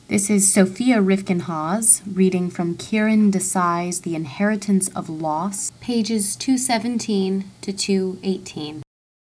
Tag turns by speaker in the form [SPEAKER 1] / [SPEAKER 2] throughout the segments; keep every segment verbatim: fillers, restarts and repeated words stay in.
[SPEAKER 1] This is Sophia Rifkin-Hawes reading from Kieran Desai's The Inheritance of Loss, pages two seventeen to two eighteen.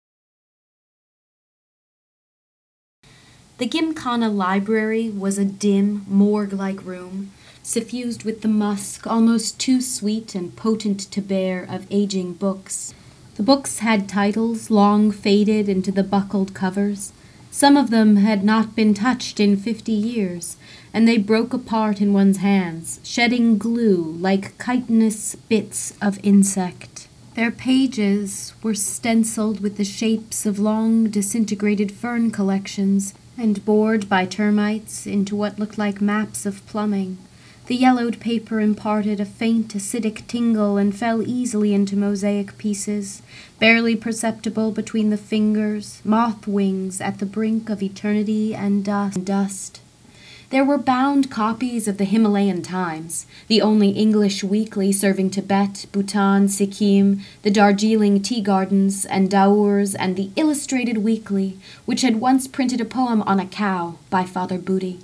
[SPEAKER 1] The Gymkhana Library was a dim, morgue-like room, suffused with the musk, almost too sweet and potent to bear, of aging books. The books had titles long faded into the buckled covers. Some of them had not been touched in fifty years, and they broke apart in one's hands, shedding glue like chitinous bits of insect. Their pages were stenciled with the shapes of long disintegrated fern collections, and bored by termites into what looked like maps of plumbing. The yellowed paper imparted a faint acidic tingle and fell easily into mosaic pieces, barely perceptible between the fingers, moth wings at the brink of eternity and dust. There were bound copies of the Himalayan Times, the only English weekly serving Tibet, Bhutan, Sikkim, the Darjeeling tea gardens, and Daurs, and the Illustrated Weekly, which had once printed a poem on a cow by Father Booty.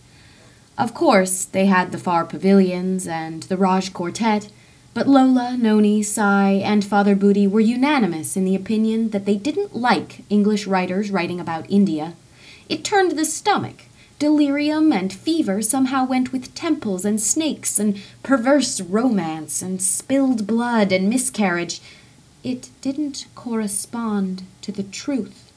[SPEAKER 1] Of course, they had the Far Pavilions and the Raj Quartet, but Lola, Noni, Sai, and Father Booty were unanimous in the opinion that they didn't like English writers writing about India. It turned the stomach. Delirium and fever somehow went with temples and snakes and perverse romance and spilled blood and miscarriage. It didn't correspond to the truth.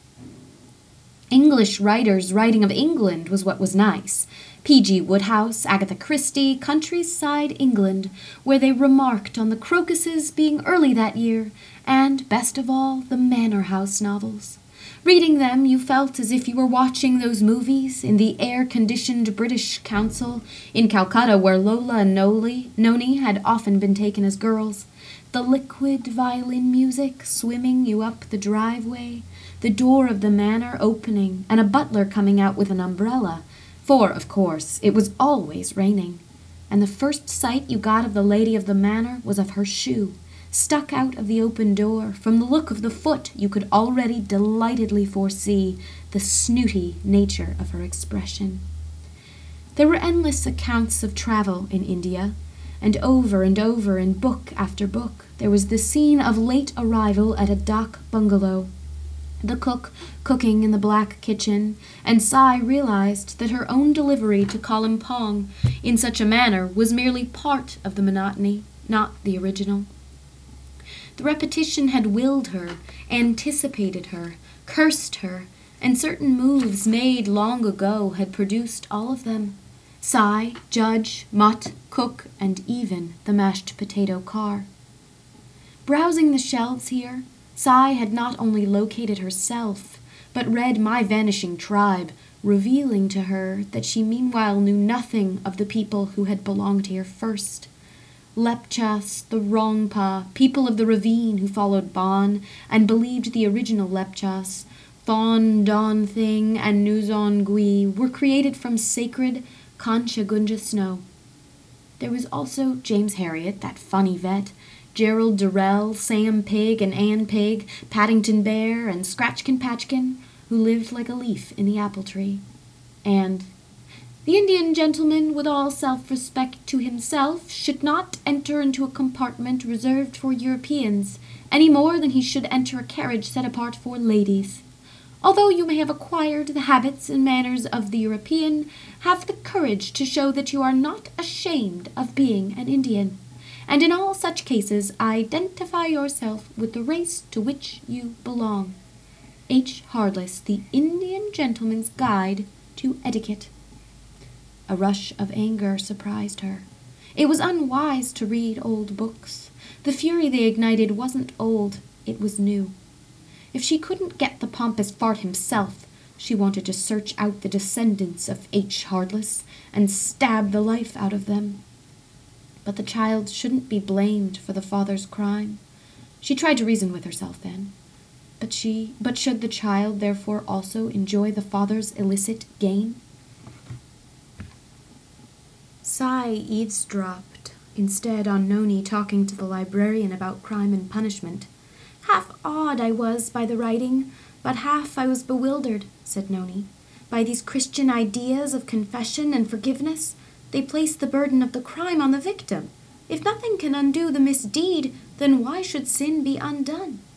[SPEAKER 1] English writers writing of England was what was nice. P G Wodehouse, Agatha Christie, countryside England, where they remarked on the crocuses being early that year, and, best of all, the Manor House novels. Reading them, you felt as if you were watching those movies in the air-conditioned British Council in Calcutta, where Lola and Noli, Noni had often been taken as girls. The liquid violin music swimming you up the driveway, the door of the manor opening, and a butler coming out with an umbrella, for, of course, it was always raining, and the first sight you got of the lady of the manor was of her shoe, stuck out of the open door. From the look of the foot, you could already delightedly foresee the snooty nature of her expression. There were endless accounts of travel in India, and over and over in book after book there was the scene of late arrival at a dak bungalow, the cook cooking in the black kitchen, and Sai realized that her own delivery to Kalimpong in such a manner was merely part of the monotony, not the original. The repetition had willed her, anticipated her, cursed her, and certain moves made long ago had produced all of them. Sai, judge, mutt, cook, and even the mashed potato car. Browsing the shelves here, Sai had not only located herself, but read My Vanishing Tribe, revealing to her that she meanwhile knew nothing of the people who had belonged here first. Lepchas, the Rongpa, people of the ravine who followed Bon and believed the original Lepchas, Thon Don Thing, and Nuzon Gui were created from sacred Kanchagunja snow. There was also James Harriet, that funny vet, Gerald Durrell, Sam Pig and Ann Pig, Paddington Bear, and Scratchkin Patchkin, who lived like a leaf in the apple tree. And the Indian gentleman, with all self-respect to himself, should not enter into a compartment reserved for Europeans, any more than he should enter a carriage set apart for ladies. Although you may have acquired the habits and manners of the European, have the courage to show that you are not ashamed of being an Indian, and in all such cases identify yourself with the race to which you belong. H. Hardless, The Indian Gentleman's Guide to Etiquette. A rush of anger surprised her. It was unwise to read old books. The fury they ignited wasn't old, it was new. If she couldn't get the pompous fart himself, she wanted to search out the descendants of H. Hardless and stab the life out of them. But the child shouldn't be blamed for the father's crime. She tried to reason with herself then. But she, but should the child therefore also enjoy the father's illicit gain? Sai eavesdropped instead on Noni talking to the librarian about crime and punishment. Half awed I was by the writing, but half I was bewildered, said Noni. By these Christian ideas of confession and forgiveness, they place the burden of the crime on the victim. If nothing can undo the misdeed, then why should sin be undone?